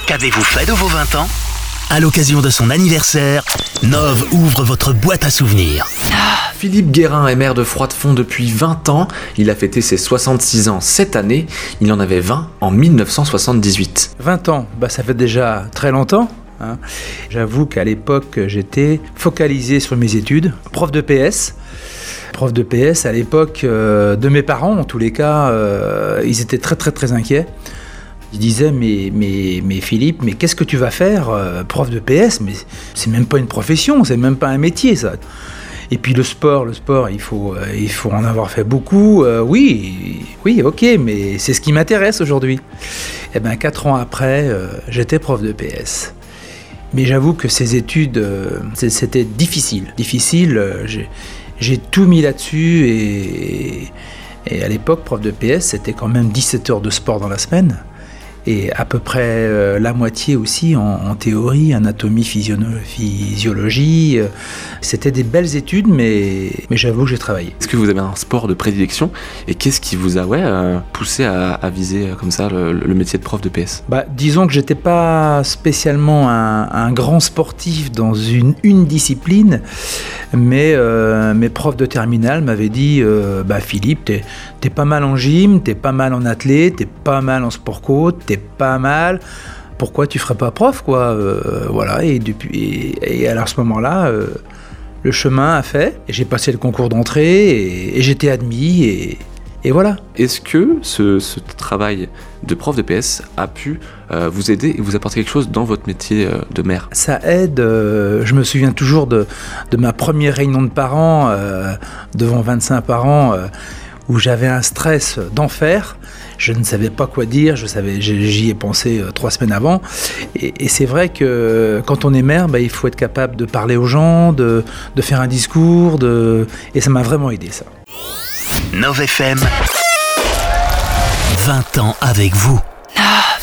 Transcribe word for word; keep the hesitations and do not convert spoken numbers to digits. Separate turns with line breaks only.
Qu'avez-vous fait de vos vingt ans ? À l'occasion de son anniversaire, Nov ouvre votre boîte à souvenirs.
Philippe Guérin est maire de Froidefond depuis vingt ans. Il a fêté ses soixante-six ans cette année. Il en avait vingt en dix-neuf cent soixante-dix-huit.
vingt ans, bah ça fait déjà très longtemps. Hein. J'avoue qu'à l'époque, j'étais focalisé sur mes études, prof de P S. Prof de P S, à l'époque euh, de mes parents, en tous les cas, euh, ils étaient très très très inquiets. Ils disaient, mais, mais, mais Philippe, mais qu'est-ce que tu vas faire, euh, prof de P S ? Mais c'est même pas une profession, c'est même pas un métier, ça. Et puis le sport, le sport, il faut, euh, il faut en avoir fait beaucoup. Euh, oui, oui, ok, mais c'est ce qui m'intéresse aujourd'hui. Et bien, quatre ans après, euh, j'étais prof de P S. Mais j'avoue que ces études, euh, c'était difficile. Difficile, euh, j'ai, j'ai tout mis là-dessus. Et, et à l'époque, prof de P S, c'était quand même dix-sept heures de sport dans la semaine. Et à peu près euh, la moitié aussi en, en théorie, anatomie, physiono- physiologie. Euh, c'était des belles études, mais, mais j'avoue que j'ai travaillé.
Est-ce que vous avez un sport de prédilection ? Et qu'est-ce qui vous a ouais, euh, poussé à, à viser euh, comme ça le, le métier de prof de P S ?
Bah, disons que j'étais pas spécialement un, un grand sportif dans une, une discipline, mais euh, mes profs de terminale m'avaient dit euh, bah, Philippe, t'es, t'es pas mal en gym, t'es pas mal en athlète, t'es pas mal en sport côte, t'es pas mal, pourquoi tu ferais pas prof quoi, euh, voilà, et depuis et, et alors à ce moment-là euh, le chemin a fait, et j'ai passé le concours d'entrée et, et j'étais admis et, et voilà.
Est-ce que ce, ce travail de prof de P S a pu euh, vous aider et vous apporter quelque chose dans votre métier euh, de maire ?
Ça aide, euh, je me souviens toujours de, de ma première réunion de parents euh, devant vingt-cinq parents euh, où j'avais un stress d'enfer. Je ne savais pas quoi dire, je savais, j'y ai pensé euh, trois semaines avant. Et, et c'est vrai que quand on est maire, bah, il faut être capable de parler aux gens, de, de faire un discours, de... et ça m'a vraiment aidé ça.
Nov F M, vingt ans avec vous. Nov.